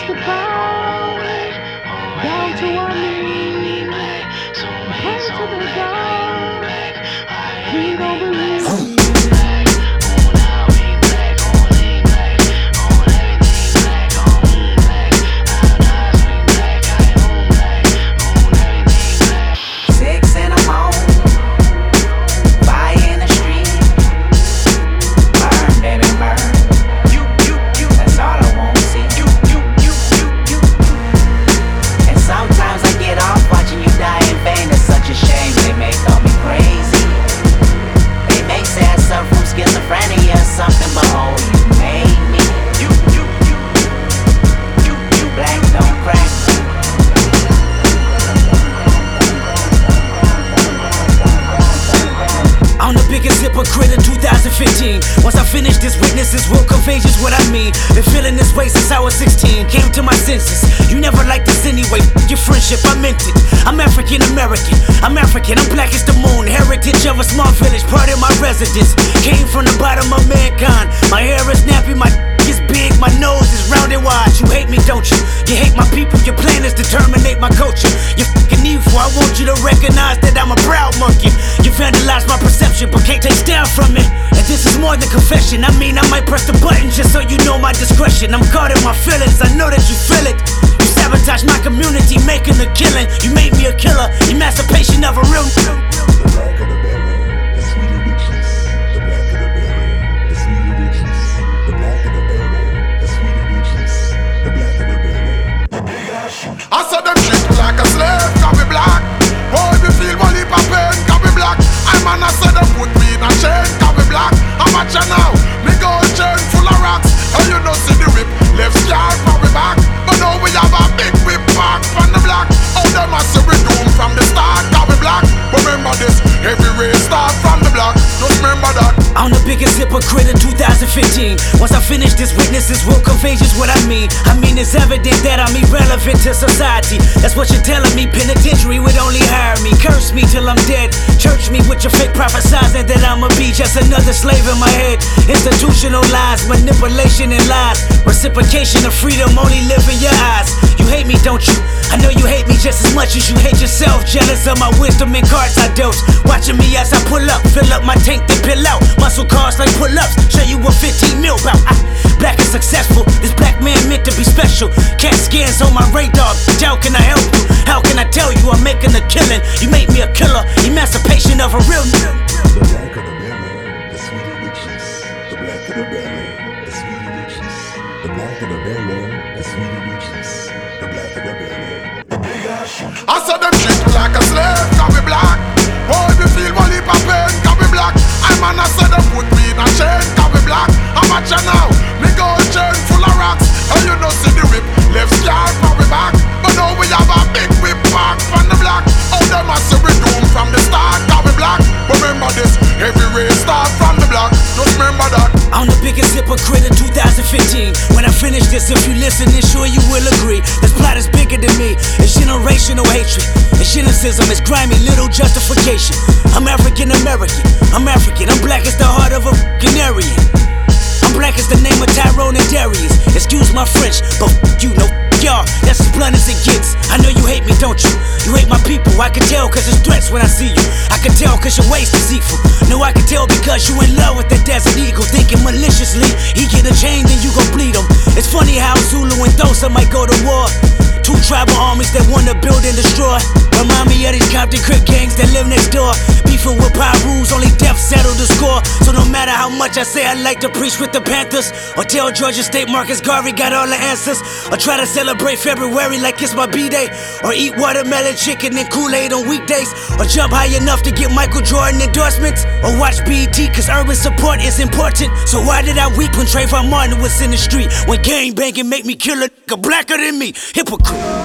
press the bar down to our knees, pray to the God. We don't believe. Hypocrite in 2015. Once I finish this, witnesses will convey just what I mean. Been feeling this way since I was 16. Came to my senses. You never liked this anyway. Your friendship, I meant it. I'm African American. I'm African. I'm black as the moon. Heritage of a small village. Part of my residence. Came from the bottom of mankind. My hair is nappy. My is big. My nose is round and wide. You hate me, don't you? You hate my people. Your plan is to terminate my culture. You're fucking evil. I want you to recognize that I'm a proud monkey. You vandalized my perception, but can't take down from it. And this is more than confession. I mean, I might press the button just so you know my discretion. I'm guarding my feelings, I know that you feel it. You sabotage my community, making a killing. You made me a killer, emancipation of a real. The black of the berry, the sweeter the juice. The black of the berry, the sweeter the juice. The black of the berry, the sweeter the juice. The black of the berry, the big ass shoot. I saw them treat me like a slave, got me black. Oh, if you feel one heap of pain, got me black. I man, I said them put me in a chain, got me black. How much you now? Me gold chain full of rocks. And you know see the whip, left scar for me back. But now we have a big whip back from the block. Oh, them a say we doomed from the start, got me black. But remember this, every race start from the block. Just remember that. I'm the biggest hypocrite in 2015. Once I finish this, witnesses will convey just what I mean. I mean, it's evident that I'm irrelevant to society. That's what you're telling me. Penitentiary would only hire me. Curse me till I'm dead. Church me with your fake prophesizing that I'ma be just another slave in my head. Institutional lies, manipulation and lies. Reciprocation of freedom only live in your eyes. You hate me, don't you? I know you hate me just as much as you hate yourself. Jealous of my wisdom and cards I dose. Watching me as I pull up, fill up my tank, then pill out. Muscle cars like pull-ups, show you what 15 mil bout. Black is successful, this black man meant to be special. Cat scans on my radar, how can I help you? How can I tell you I'm making a killing? You made me a killer, emancipation of a real. The black of the berry, the sweeter the juice. The black of the berry, the sweeter the juice. The black of the berry, the sweeter the juice. The black of the berry, the big ass shoot. I saw them treat me like a slave, got me black. Oh, if you feel one heap of pain, got me black. I man, I said them put me in a chain, got me black. How much you now? Me gold chain full of rocks. And you know see the whip, left scar for me back. But now we have a big whip back from the block. Oh, them a say we doomed from the start, got me black. But remember this, every race start from the block. Just remember that. I'm the biggest hypocrite in 2015. When I finish this, if you listen, then sure you will agree. This plot is bigger than me. It's generational hatred. It's cynicism. It's grimy, little justification. I'm African American. I'm African. I'm black as the heart of a fucking Aryan. I'm black as the name of Tyrone and Darius. Excuse my French, but you know y'all. That's as blunt as it gets. I know you hate me, don't you? You hate my people. I can tell cause it's threats when I see you. I can tell cause your waist is deceitful. No, I can tell because you in love with that desert eagle. Thinking maliciously, he get a chain then you gon' bleed him. It's funny how Zulu and Xhosa might go to war. Two tribal armies that wanna build and destroy. Remind me of these Compton Crip gangs that live next door. Beefing with Pirus, only death settled the score. So no matter how much I say I like to preach with the Panthers, or tell Georgia State Marcus Garvey got all the answers, or try to celebrate February like it's my B-Day, or eat watermelon chicken and Kool-Aid on weekdays, or jump high enough to get Michael Jordan endorsements, or watch BET cause urban support is important. So why did I weep when Trayvon Martin was in the street? When gang banging make me kill a nigga blacker than me? Hypocrite.